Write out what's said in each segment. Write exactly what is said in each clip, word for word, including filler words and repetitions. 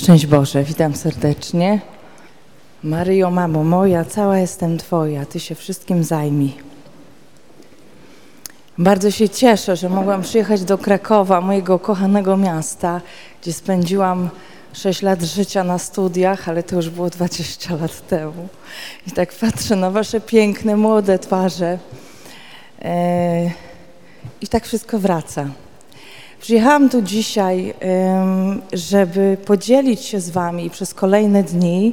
Szczęść Boże, witam serdecznie. Maryjo, mamo moja, cała jestem Twoja, Ty się wszystkim zajmij. Bardzo się cieszę, że mogłam przyjechać do Krakowa, mojego kochanego miasta, gdzie spędziłam sześć lat życia na studiach, ale to już było dwadzieścia lat temu. I tak patrzę na Wasze piękne, młode twarze yy, i tak wszystko wraca. Przyjechałam tu dzisiaj, żeby podzielić się z Wami przez kolejne dni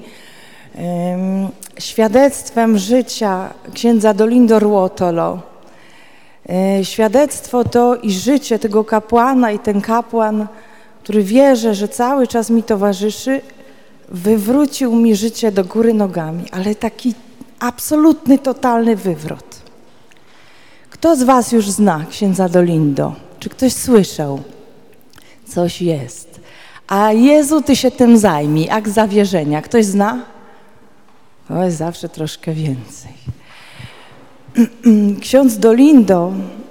świadectwem życia księdza Dolindo Ruotolo. Świadectwo to i życie tego kapłana, i ten kapłan, który wierzę, że cały czas mi towarzyszy, wywrócił mi życie do góry nogami, ale taki absolutny, totalny wywrot. Kto z Was już zna księdza Dolindo? Czy ktoś słyszał? Coś jest. A Jezu, Ty się tym zajmij. Akt zawierzenia. Ktoś zna? To jest zawsze troszkę więcej. Ksiądz Dolindo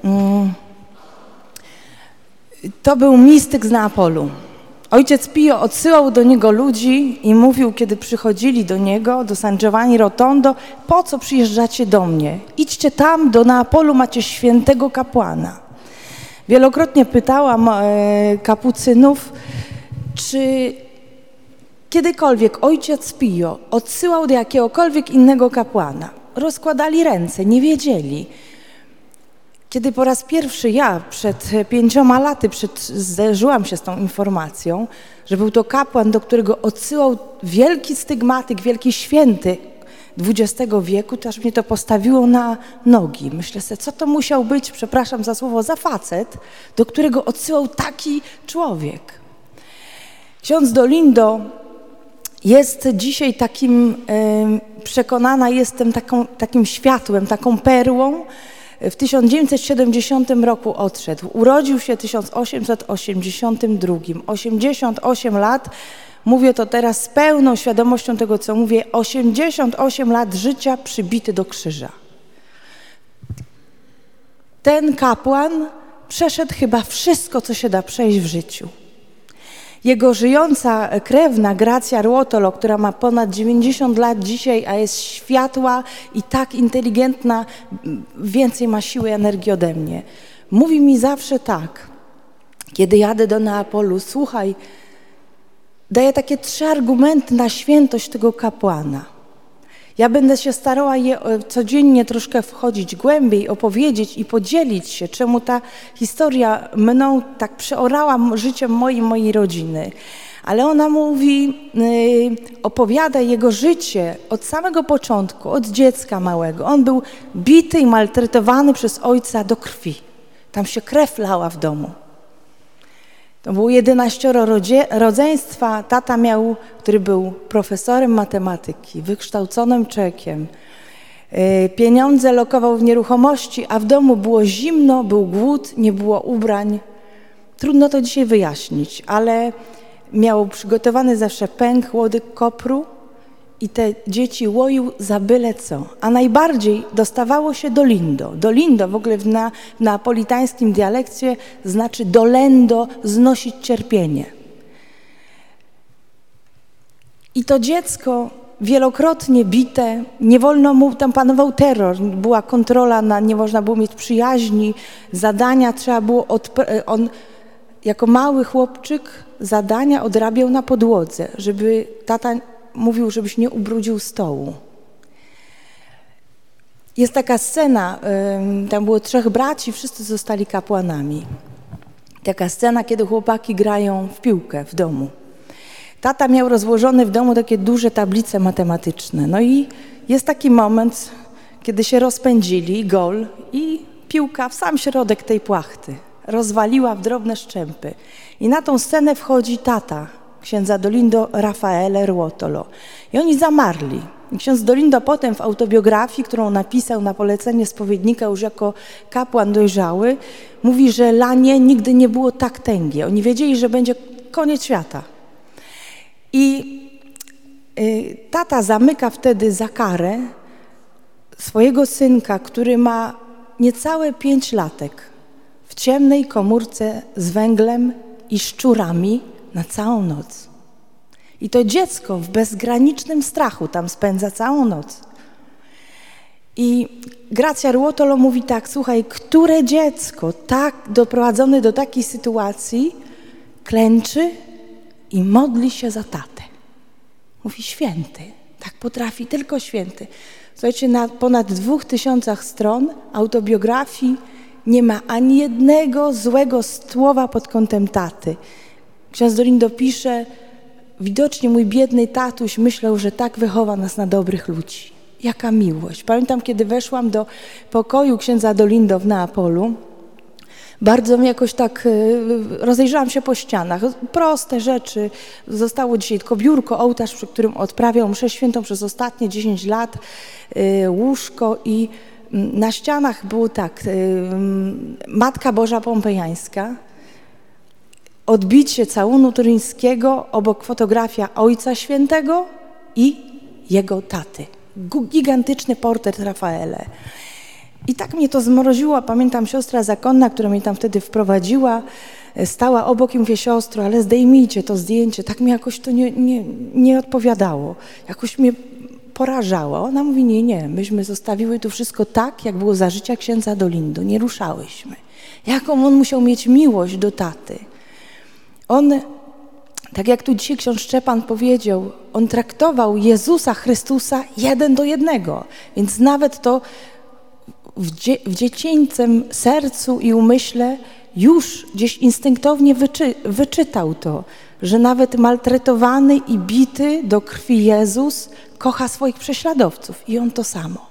to był mistyk z Neapolu. Ojciec Pio odsyłał do niego ludzi i mówił, kiedy przychodzili do niego, do San Giovanni Rotondo, po co przyjeżdżacie do mnie? Idźcie tam, do Neapolu macie świętego kapłana. Wielokrotnie pytałam e, kapucynów, czy kiedykolwiek ojciec Pio odsyłał do jakiegokolwiek innego kapłana. Rozkładali ręce, nie wiedzieli. Kiedy po raz pierwszy ja przed pięcioma laty przed, zderzyłam się z tą informacją, że był to kapłan, do którego odsyłał wielki stygmatyk, wielki święty dwudziestego wieku, to aż mnie to postawiło na nogi. Myślę sobie, co to musiał być, przepraszam za słowo, za facet, do którego odsyłał taki człowiek. Ksiądz Dolindo jest dzisiaj takim, e, przekonana jestem, taką, takim światłem, taką perłą. W tysiąc dziewięćset siedemdziesiątym roku odszedł. Urodził się w tysiąc osiemset osiemdziesiątym drugim. osiemdziesiąt osiem lat. Mówię to teraz z pełną świadomością tego, co mówię. osiemdziesiąt osiem lat życia przybity do krzyża. Ten kapłan przeszedł chyba wszystko, co się da przejść w życiu. Jego żyjąca krewna Gracja Ruotolo, która ma ponad dziewięćdziesiąt lat dzisiaj, a jest światła i tak inteligentna, więcej ma siły i energii ode mnie. Mówi mi zawsze tak, kiedy jadę do Neapolu, słuchaj, daję takie trzy argumenty na świętość tego kapłana. Ja będę się starała je codziennie troszkę wchodzić głębiej, opowiedzieć i podzielić się, czemu ta historia mną tak przeorała życiem moim, mojej rodziny. Ale ona mówi, yy, opowiada jego życie od samego początku, od dziecka małego. On był bity i maltretowany przez ojca do krwi. Tam się krew lała w domu. To było jedenaścioro rodzie, rodzeństwa. Tata miał, który był profesorem matematyki, wykształconym Czekiem. Yy, pieniądze lokował w nieruchomości, a w domu było zimno, był głód, nie było ubrań. Trudno to dzisiaj wyjaśnić, ale miał przygotowany zawsze pęk, łodyg kopru i te dzieci łoił za byle co. A najbardziej dostawało się Dolindo. Dolindo w ogóle w, na, w neapolitańskim dialekcie znaczy dolendo, znosić cierpienie. I to dziecko wielokrotnie bite, nie wolno mu, tam panował terror, była kontrola, na, nie można było mieć przyjaźni, zadania trzeba było, od, on jako mały chłopczyk zadania odrabiał na podłodze, żeby tata mówił, żebyś nie ubrudził stołu. Jest taka scena, tam było trzech braci, wszyscy zostali kapłanami. Taka scena, kiedy chłopaki grają w piłkę w domu. Tata miał rozłożone w domu takie duże tablice matematyczne. No i jest taki moment, kiedy się rozpędzili, gol i piłka w sam środek tej płachty. Rozwaliła w drobne szczępy. I na tą scenę wchodzi tata księdza Dolindo Raffaele Ruotolo. I oni zamarli. I ksiądz Dolindo potem w autobiografii, którą napisał na polecenie spowiednika już jako kapłan dojrzały, mówi, że lanie nigdy nie było tak tęgie. Oni wiedzieli, że będzie koniec świata. I y, tata zamyka wtedy za karę swojego synka, który ma niecałe pięć latek, w ciemnej komórce z węglem i szczurami na całą noc. I to dziecko w bezgranicznym strachu tam spędza całą noc. I Gracja Ruotolo mówi tak, słuchaj, które dziecko tak doprowadzone do takiej sytuacji klęczy i modli się za tatę. Mówi święty, tak potrafi tylko święty. Słuchajcie, na ponad dwóch tysiącach stron autobiografii nie ma ani jednego złego słowa pod kątem taty. Ksiądz Dolindo pisze, widocznie mój biedny tatuś myślał, że tak wychowa nas na dobrych ludzi. Jaka miłość. Pamiętam, kiedy weszłam do pokoju księdza Dolindo w Neapolu, bardzo mnie jakoś tak rozejrzałam się po ścianach. Proste rzeczy. Zostało dzisiaj tylko biurko, ołtarz, przy którym odprawiał mszę świętą przez ostatnie dziesięć lat, łóżko i na ścianach było tak, Matka Boża Pompejańska, odbicie całunu turyńskiego, obok fotografia Ojca Świętego i jego taty. Gigantyczny portret Rafaele. I tak mnie to zmroziło. Pamiętam, siostra zakonna, która mnie tam wtedy wprowadziła, stała obok i mówię, siostro, ale zdejmijcie to zdjęcie. Tak mi jakoś to nie, nie, nie odpowiadało. Jakoś mnie porażało. Ona mówi, nie, nie, myśmy zostawiły tu wszystko tak, jak było za życia księdza Dolindo. Nie ruszałyśmy. Jaką on musiał mieć miłość do taty. On, tak jak tu dzisiaj ksiądz Szczepan powiedział, on traktował Jezusa Chrystusa jeden do jednego. Więc nawet to w, dzie w dziecięcym sercu i umyśle już gdzieś instynktownie wyczy wyczytał to, że nawet maltretowany i bity do krwi Jezus kocha swoich prześladowców i on to samo.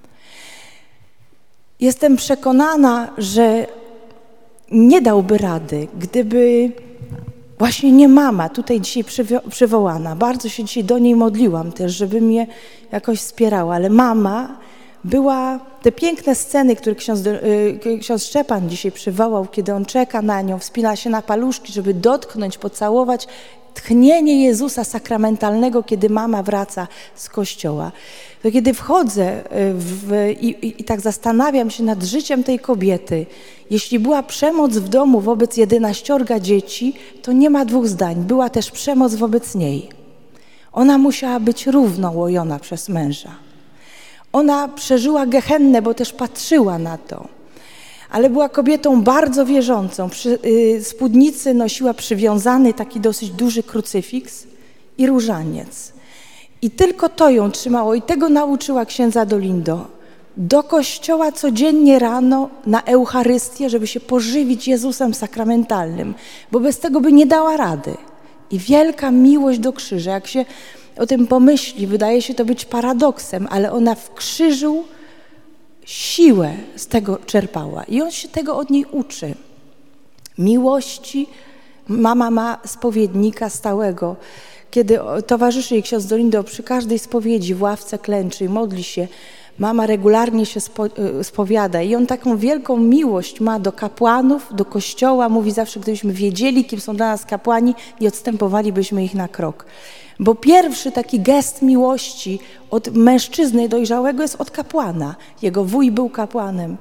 Jestem przekonana, że nie dałby rady, gdyby właśnie nie mama, tutaj dzisiaj przywołana. Bardzo się dzisiaj do niej modliłam też, żeby mnie jakoś wspierała, ale mama była, te piękne sceny, które ksiądz, ksiądz Szczepan dzisiaj przywołał, kiedy on czeka na nią, wspina się na paluszki, żeby dotknąć, pocałować, tchnienie Jezusa sakramentalnego, kiedy mama wraca z kościoła. To kiedy wchodzę w, i, i, i tak zastanawiam się nad życiem tej kobiety, jeśli była przemoc w domu wobec jedenaściorga dzieci, to nie ma dwóch zdań. Była też przemoc wobec niej. Ona musiała być równo łojona przez męża. Ona przeżyła gehennę, bo też patrzyła na to. Ale była kobietą bardzo wierzącą. Przy y, spódnicy nosiła przywiązany taki dosyć duży krucyfiks i różaniec. I tylko to ją trzymało i tego nauczyła księdza Dolindo. Do kościoła codziennie rano na Eucharystię, żeby się pożywić Jezusem sakramentalnym, bo bez tego by nie dała rady. I wielka miłość do krzyża. Jak się o tym pomyśli, wydaje się to być paradoksem, ale ona w krzyżu siłę z tego czerpała i on się tego od niej uczy. Miłości. Mama ma spowiednika stałego. Kiedy towarzyszy jej ksiądz Dolindo przy każdej spowiedzi w ławce klęczy i modli się, mama regularnie się spo, spowiada i on taką wielką miłość ma do kapłanów, do kościoła. Mówi zawsze, gdybyśmy wiedzieli, kim są dla nas kapłani, nie odstępowalibyśmy ich na krok. Bo pierwszy taki gest miłości od mężczyzny dojrzałego jest od kapłana. Jego wuj był kapłanem.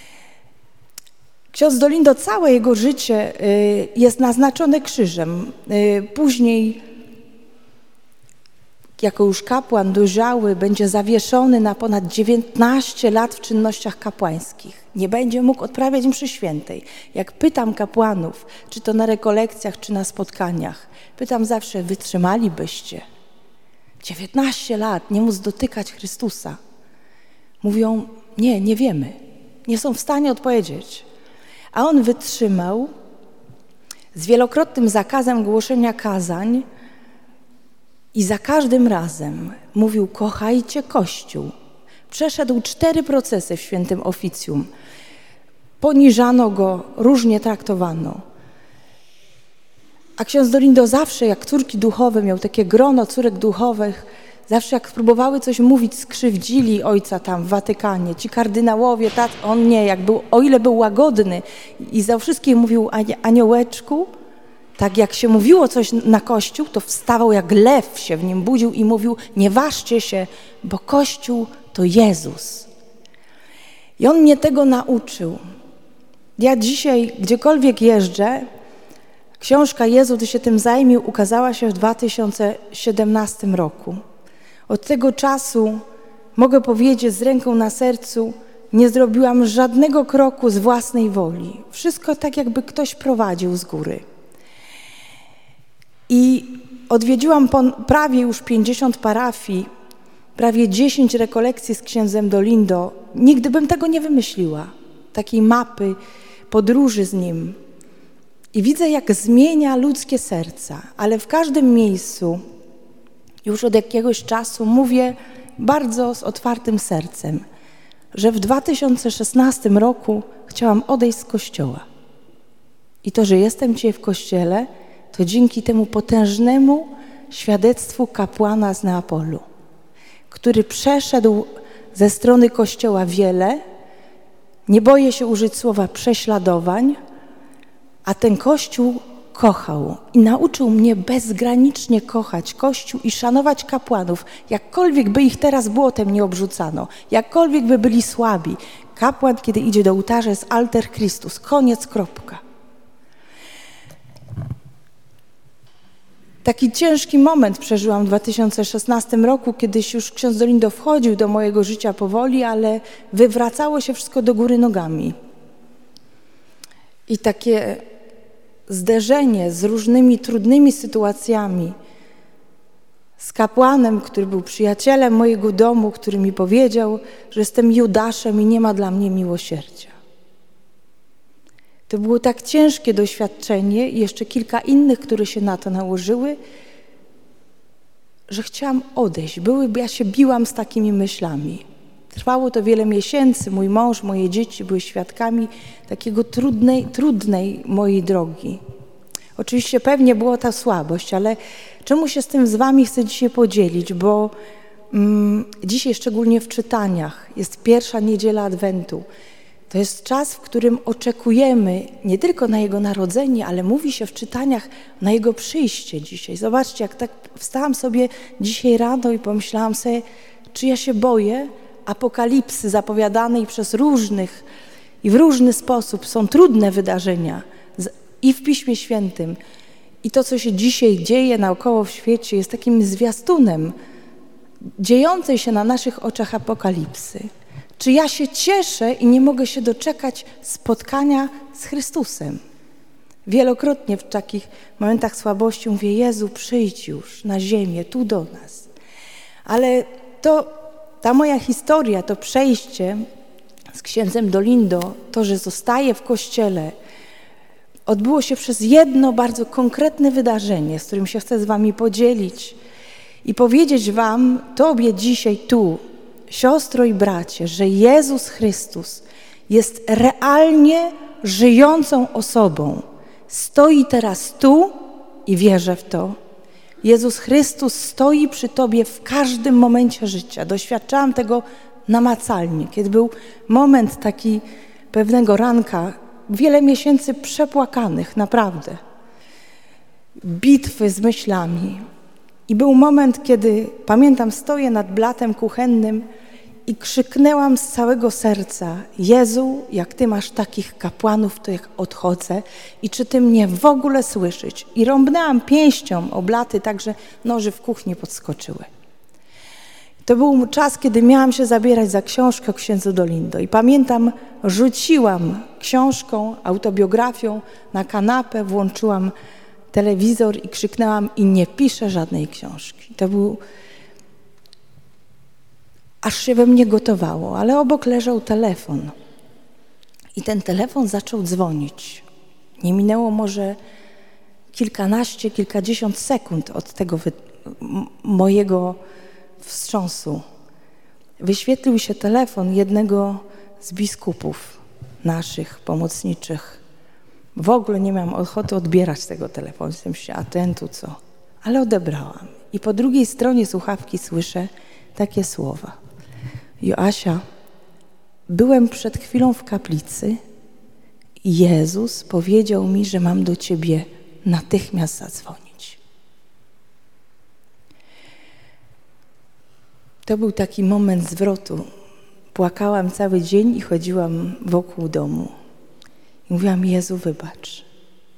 Ksiądz Dolindo, całe jego życie jest naznaczone krzyżem. Później, jako już kapłan dojrzały, będzie zawieszony na ponad dziewiętnaście lat w czynnościach kapłańskich. Nie będzie mógł odprawiać mszy świętej. Jak pytam kapłanów, czy to na rekolekcjach, czy na spotkaniach, pytam zawsze, wytrzymalibyście dziewiętnaście lat, nie móc dotykać Chrystusa. Mówią, nie, nie wiemy. Nie są w stanie odpowiedzieć. A on wytrzymał z wielokrotnym zakazem głoszenia kazań i za każdym razem mówił, kochajcie Kościół. Przeszedł cztery procesy w świętym oficjum. Poniżano go, różnie traktowano. A ksiądz Dolindo zawsze, jak córki duchowe, miał takie grono córek duchowych, zawsze jak próbowały coś mówić, skrzywdzili ojca tam w Watykanie. Ci kardynałowie, tak, on nie, jak był, o ile był łagodny i za wszystkim mówił aniołeczku, tak jak się mówiło coś na Kościół, to wstawał jak lew, się w nim budził i mówił, nie ważcie się, bo Kościół to Jezus. I on mnie tego nauczył. Ja dzisiaj, gdziekolwiek jeżdżę, Książka Jezu, Ty się tym zajmij, ukazała się w dwa tysiące siedemnastym roku. Od tego czasu, mogę powiedzieć z ręką na sercu, nie zrobiłam żadnego kroku z własnej woli. Wszystko tak, jakby ktoś prowadził z góry. I odwiedziłam prawie już pięćdziesiąt parafii, prawie dziesięć rekolekcji z księdzem Dolindo. Nigdy bym tego nie wymyśliła, takiej mapy, podróży z nim. I widzę, jak zmienia ludzkie serca, ale w każdym miejscu już od jakiegoś czasu mówię bardzo z otwartym sercem, że w dwa tysiące szesnastym roku chciałam odejść z Kościoła. I to, że jestem dzisiaj w Kościele, to dzięki temu potężnemu świadectwu kapłana z Neapolu, który przeszedł ze strony Kościoła wiele, nie boję się użyć słowa prześladowań, a ten Kościół kochał i nauczył mnie bezgranicznie kochać Kościół i szanować kapłanów, jakkolwiek by ich teraz błotem nie obrzucano, jakkolwiek by byli słabi. Kapłan, kiedy idzie do ołtarza, jest alter Christus, koniec, kropka. Taki ciężki moment przeżyłam w dwa tysiące szesnastym roku, kiedyś już ksiądz Dolindo wchodził do mojego życia powoli, ale wywracało się wszystko do góry nogami. I takie zderzenie z różnymi trudnymi sytuacjami, z kapłanem, który był przyjacielem mojego domu, który mi powiedział, że jestem Judaszem i nie ma dla mnie miłosierdzia. To było tak ciężkie doświadczenie i jeszcze kilka innych, które się na to nałożyły, że chciałam odejść. Były, ja się biłam z takimi myślami. Trwało to wiele miesięcy. Mój mąż, moje dzieci były świadkami takiego trudnej, trudnej mojej drogi. Oczywiście pewnie była ta słabość, ale czemu się z tym z wami chcę dzisiaj podzielić, bo mm, dzisiaj szczególnie w czytaniach jest pierwsza niedziela Adwentu. To jest czas, w którym oczekujemy nie tylko na Jego narodzenie, ale mówi się w czytaniach na Jego przyjście dzisiaj. Zobaczcie, jak tak wstałam sobie dzisiaj rano i pomyślałam sobie, czy ja się boję apokalipsy zapowiadanej przez różnych i w różny sposób. Są trudne wydarzenia i w Piśmie Świętym. I to, co się dzisiaj dzieje naokoło w świecie, jest takim zwiastunem dziejącej się na naszych oczach apokalipsy. Czy ja się cieszę i nie mogę się doczekać spotkania z Chrystusem? Wielokrotnie w takich momentach słabości mówię, Jezu, przyjdź już na ziemię, tu do nas. Ale to, ta moja historia, to przejście z księdzem Dolindo, to, że zostaję w Kościele, odbyło się przez jedno bardzo konkretne wydarzenie, z którym się chcę z wami podzielić i powiedzieć wam, tobie dzisiaj tu, siostro i bracie, że Jezus Chrystus jest realnie żyjącą osobą. Stoi teraz tu i wierzę w to. Jezus Chrystus stoi przy tobie w każdym momencie życia. Doświadczałam tego namacalnie, kiedy był moment taki pewnego ranka, wiele miesięcy przepłakanych, naprawdę. Bitwy z myślami. I był moment, kiedy, pamiętam, stoję nad blatem kuchennym i krzyknęłam z całego serca, Jezu, jak Ty masz takich kapłanów, to jak odchodzę i czy Ty mnie w ogóle słyszysz? I rąbnęłam pięścią o blaty, tak że noży w kuchni podskoczyły. To był czas, kiedy miałam się zabierać za książkę o księdzu Dolindo i pamiętam, rzuciłam książką, autobiografią na kanapę, włączyłam telewizor i krzyknęłam i nie piszę żadnej książki. To był... Aż się we mnie gotowało, ale obok leżał telefon. I ten telefon zaczął dzwonić. Nie minęło może kilkanaście, kilkadziesiąt sekund od tego wy... mojego wstrząsu. Wyświetlił się telefon jednego z biskupów naszych, pomocniczych. W ogóle nie miałam ochoty odbierać tego telefonu. Jestem się, a ten tu co? Ale odebrałam. I po drugiej stronie słuchawki słyszę takie słowa. Joasia, byłem przed chwilą w kaplicy i Jezus powiedział mi, że mam do ciebie natychmiast zadzwonić. To był taki moment zwrotu. Płakałam cały dzień i chodziłam wokół domu. I mówiłam, Jezu, wybacz.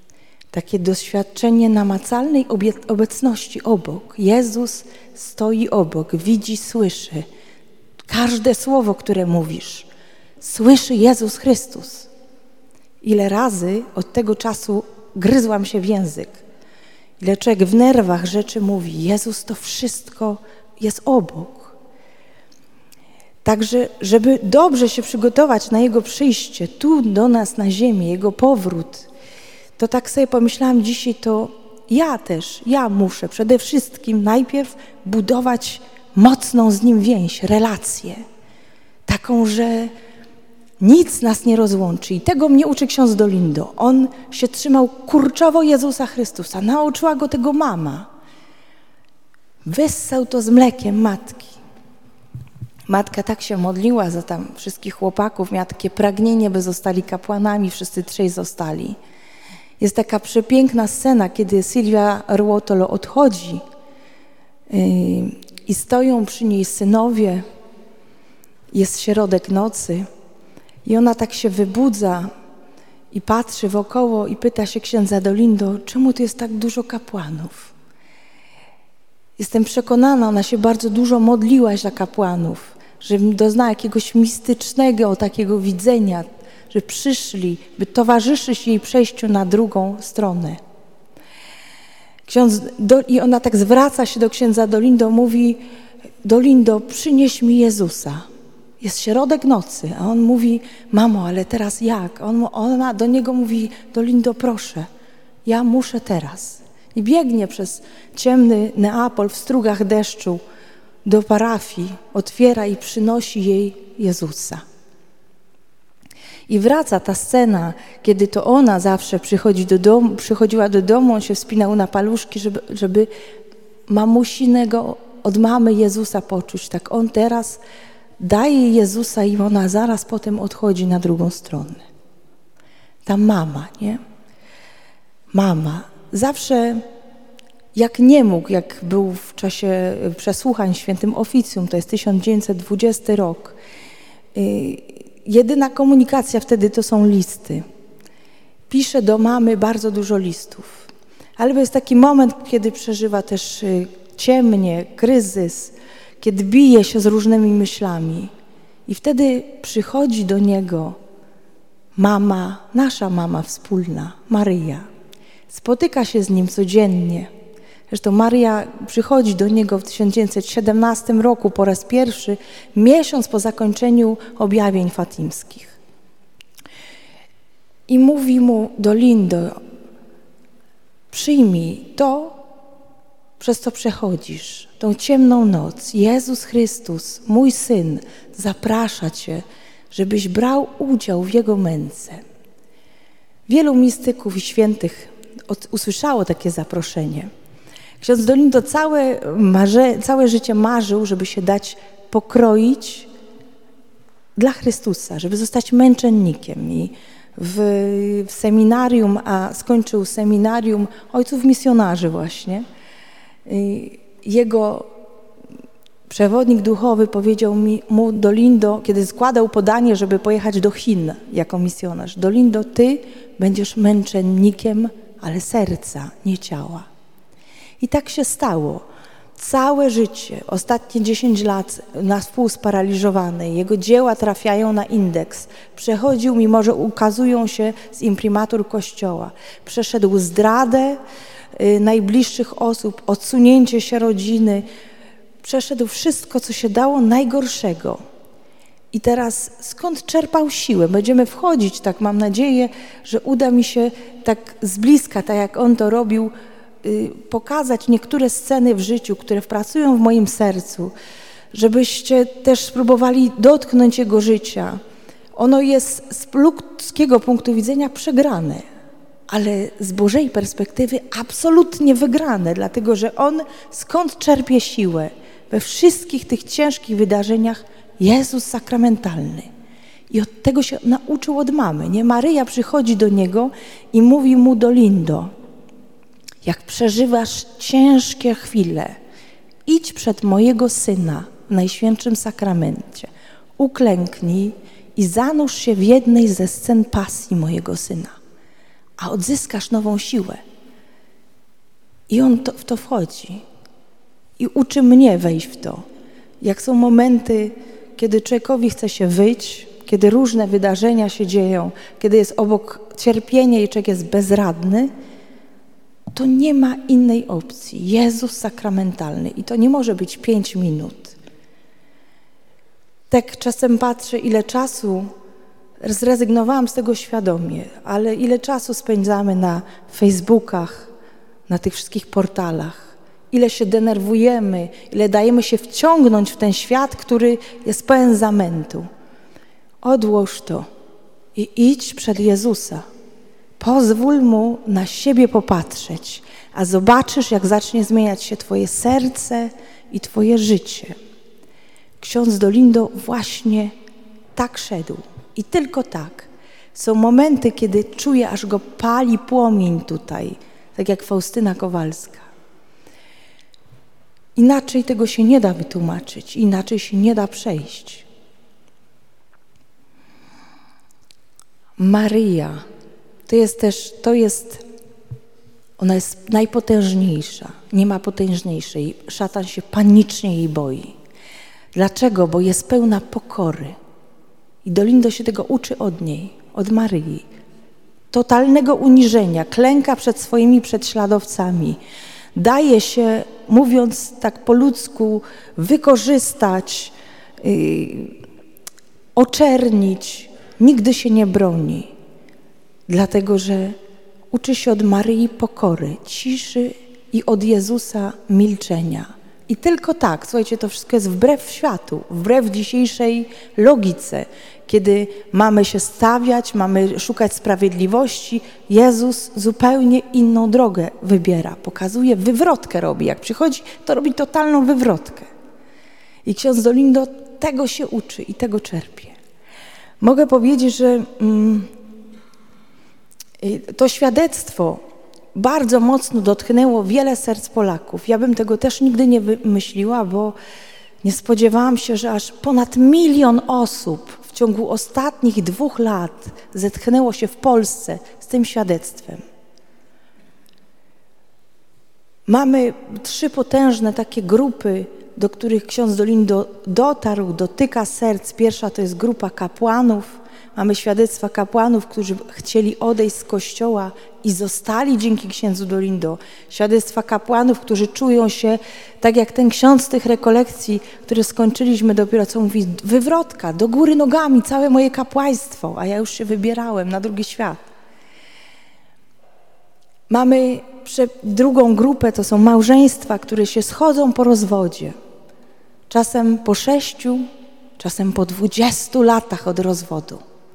Takie doświadczenie namacalnej obecności obok. Jezus stoi obok, widzi, słyszy. Każde słowo, które mówisz, słyszy Jezus Chrystus. Ile razy od tego czasu gryzłam się w język. Ile człowiek w nerwach rzeczy mówi. Jezus to wszystko jest obok. Także, żeby dobrze się przygotować na Jego przyjście tu do nas na ziemię, Jego powrót, to tak sobie pomyślałam dzisiaj, to ja też, ja muszę przede wszystkim najpierw budować mocną z Nim więź, relację. Taką, że nic nas nie rozłączy. I tego mnie uczy ksiądz Dolindo. On się trzymał kurczowo Jezusa Chrystusa. Nauczyła go tego mama. Wyssał to z mlekiem matki. Matka tak się modliła za tam wszystkich chłopaków. Miała takie pragnienie, by zostali kapłanami. Wszyscy trzej zostali. Jest taka przepiękna scena, kiedy Sylwia Ruotolo odchodzi yy, i stoją przy niej synowie. Jest środek nocy. I ona tak się wybudza i patrzy wokoło i pyta się księdza Dolindo, czemu tu jest tak dużo kapłanów? Jestem przekonana, ona się bardzo dużo modliła za kapłanów, że doznała jakiegoś mistycznego takiego widzenia, że przyszli, by towarzyszyć jej przejściu na drugą stronę. Ksiądz Do, I ona tak zwraca się do księdza Dolindo, mówi, Dolindo, przynieś mi Jezusa. Jest środek nocy, a on mówi, mamo, ale teraz jak? On, ona do niego mówi, Dolindo, proszę, ja muszę teraz. I biegnie przez ciemny Neapol w strugach deszczu do parafii, otwiera i przynosi jej Jezusa. I wraca ta scena, kiedy to ona zawsze przychodzi do domu, przychodziła do domu, on się wspinał na paluszki, żeby, żeby mamusinego od mamy Jezusa poczuć. Tak on teraz daje Jezusa i ona zaraz potem odchodzi na drugą stronę. Ta mama, nie? Mama. Zawsze jak nie mógł, jak był w czasie przesłuchań w Świętym Oficjum, to jest tysiąc dziewięćset dwudziesty rok, yy, jedyna komunikacja wtedy to są listy. Pisze do mamy bardzo dużo listów. Ale to jest taki moment, kiedy przeżywa też yy, ciemnie, kryzys, kiedy bije się z różnymi myślami. I wtedy przychodzi do niego mama, nasza mama wspólna, Maryja. Spotyka się z nim codziennie. Zresztą Maryja przychodzi do niego w tysiąc dziewięćset siedemnastym roku po raz pierwszy, miesiąc po zakończeniu objawień fatimskich. I mówi mu, Dolindo, przyjmij to, przez co przechodzisz, tą ciemną noc. Jezus Chrystus, mój Syn, zaprasza Cię, żebyś brał udział w Jego męce. Wielu mistyków i świętych od, usłyszało takie zaproszenie. Ksiądz Dolindo całe, marze, całe życie marzył, żeby się dać pokroić dla Chrystusa, żeby zostać męczennikiem. I w, w seminarium, a skończył seminarium ojców misjonarzy właśnie, jego przewodnik duchowy powiedział mi, mu, Dolindo, kiedy składał podanie, żeby pojechać do Chin jako misjonarz, Dolindo, ty będziesz męczennikiem, ale serca, nie ciała. I tak się stało. Całe życie, ostatnie dziesięć lat na wpół sparaliżowany, jego dzieła trafiają na indeks. Przechodził, mimo że ukazują się z imprimatur Kościoła. Przeszedł zdradę y, najbliższych osób, odsunięcie się rodziny. Przeszedł wszystko, co się dało najgorszego. I teraz skąd czerpał siłę? Będziemy wchodzić, tak mam nadzieję, że uda mi się tak z bliska, tak jak on to robił, pokazać niektóre sceny w życiu, które pracują w moim sercu, żebyście też spróbowali dotknąć jego życia. Ono jest z ludzkiego punktu widzenia przegrane, ale z Bożej perspektywy absolutnie wygrane, dlatego że on skąd czerpie siłę? We wszystkich tych ciężkich wydarzeniach Jezus sakramentalny. I od tego się nauczył od mamy. Nie? Maryja przychodzi do niego i mówi mu, Dolindo, jak przeżywasz ciężkie chwile, idź przed mojego Syna w Najświętszym Sakramencie, uklęknij i zanurz się w jednej ze scen pasji mojego Syna, a odzyskasz nową siłę. I On to, w to wchodzi i uczy mnie wejść w to. Jak są momenty, kiedy człowiekowi chce się wyć, kiedy różne wydarzenia się dzieją, kiedy jest obok cierpienie i człowiek jest bezradny, to nie ma innej opcji. Jezus sakramentalny i to nie może być pięć minut. Tak czasem patrzę, ile czasu, zrezygnowałam z tego świadomie, ale ile czasu spędzamy na Facebookach, na tych wszystkich portalach, ile się denerwujemy, ile dajemy się wciągnąć w ten świat, który jest pełen zamętu. Odłóż to i idź przed Jezusa. Pozwól Mu na siebie popatrzeć, a zobaczysz, jak zacznie zmieniać się Twoje serce i Twoje życie. Ksiądz Dolindo właśnie tak szedł i tylko tak. Są momenty, kiedy czuję, aż go pali płomień tutaj, tak jak Faustyna Kowalska. Inaczej tego się nie da wytłumaczyć, inaczej się nie da przejść. Maryja, to jest też, to jest, ona jest najpotężniejsza, nie ma potężniejszej. Szatan się panicznie jej boi. Dlaczego? Bo jest pełna pokory. I Dolindo się tego uczy od niej, od Maryi. Totalnego uniżenia, klęka przed swoimi prześladowcami. Daje się, mówiąc tak po ludzku, wykorzystać, yy, oczernić. Nigdy się nie broni. Dlatego, że uczy się od Maryi pokory, ciszy i od Jezusa milczenia. I tylko tak, słuchajcie, to wszystko jest wbrew światu, wbrew dzisiejszej logice. Kiedy mamy się stawiać, mamy szukać sprawiedliwości, Jezus zupełnie inną drogę wybiera. Pokazuje, wywrotkę robi. Jak przychodzi, to robi totalną wywrotkę. I ksiądz Dolindo tego się uczy i tego czerpie. Mogę powiedzieć, że mm, to świadectwo bardzo mocno dotknęło wiele serc Polaków. Ja bym tego też nigdy nie wymyśliła, bo nie spodziewałam się, że aż ponad milion osób w ciągu ostatnich dwóch lat zetknęło się w Polsce z tym świadectwem. Mamy trzy potężne takie grupy, do których ksiądz Dolindo dotarł, dotyka serc. Pierwsza to jest grupa kapłanów. Mamy świadectwa kapłanów, którzy chcieli odejść z kościoła i zostali dzięki księdzu Dolindo. Świadectwa kapłanów, którzy czują się tak jak ten ksiądz z tych rekolekcji, które skończyliśmy dopiero, co mówi, wywrotka, do góry nogami, całe moje kapłaństwo, a ja już się wybierałem na drugi świat. Mamy drugą grupę, to są małżeństwa, które się schodzą po rozwodzie. Czasem po sześciu, czasem po dwudziestu latach od rozwodu.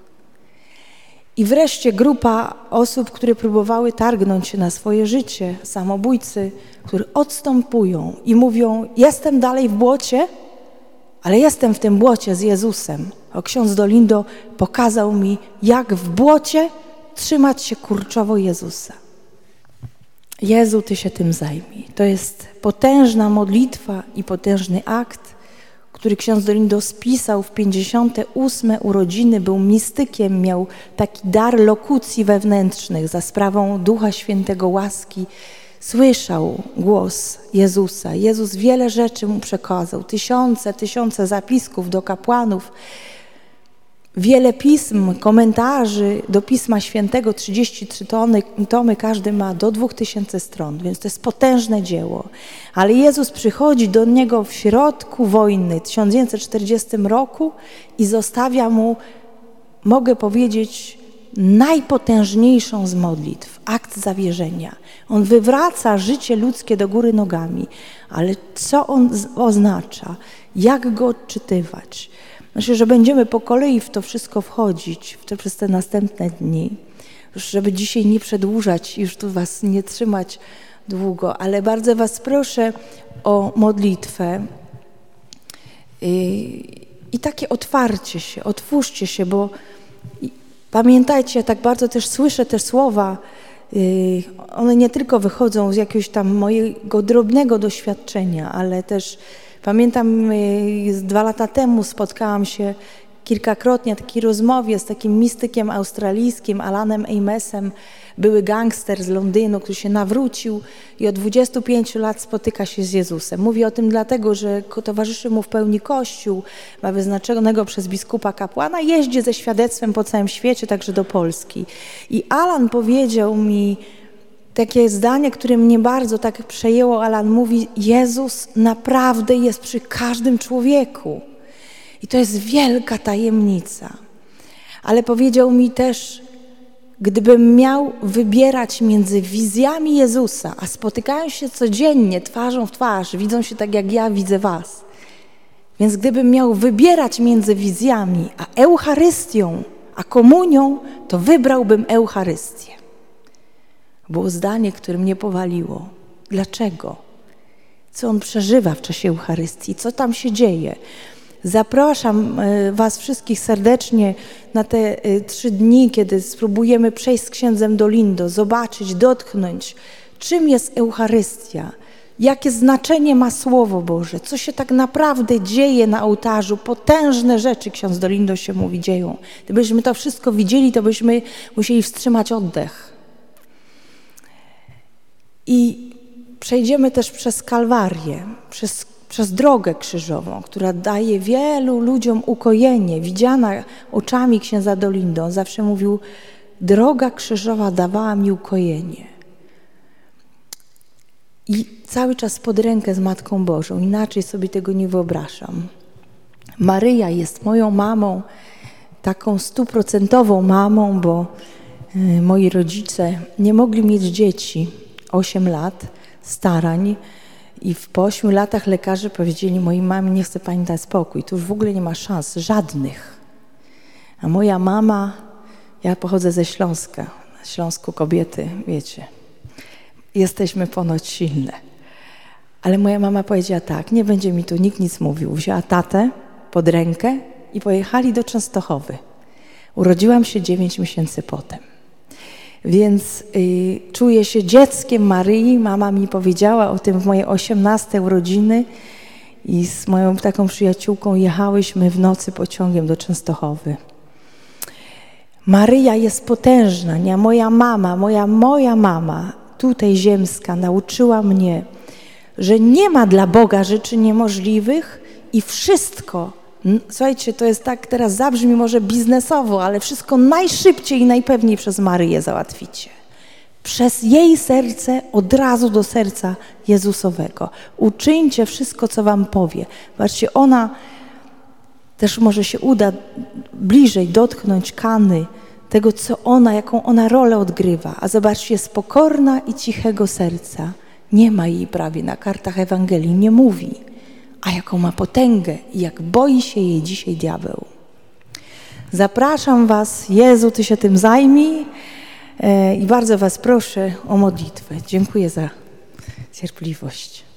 I wreszcie grupa osób, które próbowały targnąć się na swoje życie, samobójcy, którzy odstępują i mówią, jestem dalej w błocie, ale jestem w tym błocie z Jezusem. O, ksiądz Dolindo pokazał mi, jak w błocie trzymać się kurczowo Jezusa. Jezu, Ty się tym zajmij. To jest potężna modlitwa i potężny akt, który ksiądz Dolindo spisał w pięćdziesiąte ósme urodziny. Był mistykiem, miał taki dar lokucji wewnętrznych za sprawą Ducha Świętego łaski. Słyszał głos Jezusa. Jezus wiele rzeczy mu przekazał. Tysiące, tysiące zapisków do kapłanów. Wiele pism, komentarzy do Pisma Świętego, trzydzieści trzy tomy, tomy, każdy ma do dwóch tysięcy stron, więc to jest potężne dzieło. Ale Jezus przychodzi do niego w środku wojny w tysiąc dziewięćset czterdziestym roku i zostawia mu, mogę powiedzieć, najpotężniejszą z modlitw, akt zawierzenia. On wywraca życie ludzkie do góry nogami, ale co on oznacza? Jak go odczytywać? Myślę, że będziemy po kolei w to wszystko wchodzić w te, przez te następne dni, już żeby dzisiaj nie przedłużać, już tu was nie trzymać długo, ale bardzo was proszę o modlitwę i, i takie otwarcie się, otwórzcie się, bo pamiętajcie, ja tak bardzo też słyszę te słowa, yy, one nie tylko wychodzą z jakiegoś tam mojego drobnego doświadczenia, ale też pamiętam, yy, dwa lata temu spotkałam się kilkakrotnie takiej rozmowie z takim mistykiem australijskim, Alanem Amosem, były gangster z Londynu, który się nawrócił i od dwudziestu pięciu lat spotyka się z Jezusem. Mówi o tym dlatego, że towarzyszy mu w pełni Kościół, ma wyznaczonego przez biskupa kapłana, jeździ ze świadectwem po całym świecie, także do Polski. I Alan powiedział mi takie zdanie, które mnie bardzo tak przejęło. Alan mówi: Jezus naprawdę jest przy każdym człowieku. I to jest wielka tajemnica. Ale powiedział mi też, gdybym miał wybierać między wizjami Jezusa, a spotykają się codziennie, twarzą w twarz, widzą się tak jak ja widzę was. Więc gdybym miał wybierać między wizjami, a Eucharystią, a komunią, to wybrałbym Eucharystię. Było zdanie, które mnie powaliło. Dlaczego? Co on przeżywa w czasie Eucharystii? Co tam się dzieje? Zapraszam was wszystkich serdecznie na te trzy dni, kiedy spróbujemy przejść z księdzem do Lindo, zobaczyć, dotknąć, czym jest Eucharystia, jakie znaczenie ma Słowo Boże, co się tak naprawdę dzieje na ołtarzu. Potężne rzeczy, ksiądz Dolindo się mówi, dzieją. Gdybyśmy to wszystko widzieli, to byśmy musieli wstrzymać oddech. I przejdziemy też przez Kalwarię, przez, przez drogę krzyżową, która daje wielu ludziom ukojenie. Widziana oczami księdza Dolindo, on zawsze mówił: droga krzyżowa dawała mi ukojenie. I cały czas pod rękę z Matką Bożą, inaczej sobie tego nie wyobrażam. Maryja jest moją mamą, taką stuprocentową mamą, bo y, moi rodzice nie mogli mieć dzieci. Osiem lat starań i w po ośmiu latach lekarze powiedzieli mojej mamie: nie chce pani dać spokój, tu już w ogóle nie ma szans, żadnych. A moja mama, ja pochodzę ze Śląska, na Śląsku kobiety, wiecie, jesteśmy ponoć silne. Ale moja mama powiedziała tak: nie będzie mi tu nikt nic mówił. Wzięła tatę pod rękę i pojechali do Częstochowy. Urodziłam się dziewięć miesięcy potem. Więc y, czuję się dzieckiem Maryi. Mama mi powiedziała o tym w moje osiemnaste urodziny i z moją taką przyjaciółką jechałyśmy w nocy pociągiem do Częstochowy. Maryja jest potężna, nie? Moja mama, moja, moja mama, tutaj ziemska, nauczyła mnie, że nie ma dla Boga rzeczy niemożliwych i wszystko, słuchajcie, to jest tak, teraz zabrzmi może biznesowo, ale wszystko najszybciej i najpewniej przez Maryję załatwicie. Przez jej serce od razu do serca Jezusowego. Uczyńcie wszystko, co wam powie. Zobaczcie, ona też może się uda bliżej dotknąć Kany, tego, co ona, jaką ona rolę odgrywa. A zobaczcie, jest pokorna i cichego serca. Nie ma jej prawie na kartach Ewangelii, nie mówi. A jaką ma potęgę i jak boi się jej dzisiaj diabeł. Zapraszam was, Jezu, Ty się tym zajmij i bardzo was proszę o modlitwę. Dziękuję za cierpliwość.